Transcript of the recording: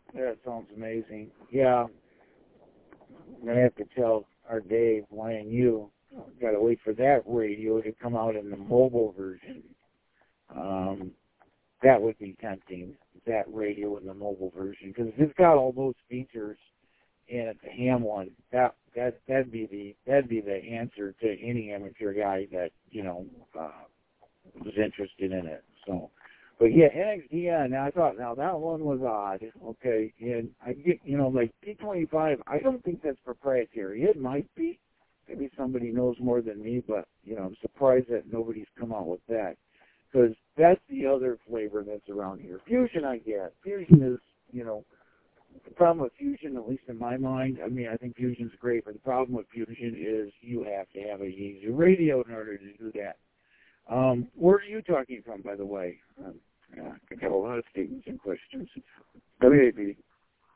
That sounds amazing. Yeah, I'm going to have to tell our Dave, YNU, got to wait for that radio to come out in the mobile version. That would be tempting, that radio in the mobile version, because if it's got all those features in it, the ham one, that'd be the answer to any amateur guy that was interested in it. So, but yeah, NXDN. Now I thought, now that one was odd. Okay, and I get like P25. I don't think that's proprietary. It might be. Maybe somebody knows more than me, but I'm surprised that nobody's come out with that. Because that's the other flavor that's around here. Fusion, I get. Fusion is, the problem with Fusion, at least in my mind, I mean, I think Fusion's great, but the problem with Fusion is you have to have a Yaesu radio in order to do that. Where are you talking from, by the way? I got a lot of statements and questions. WAP.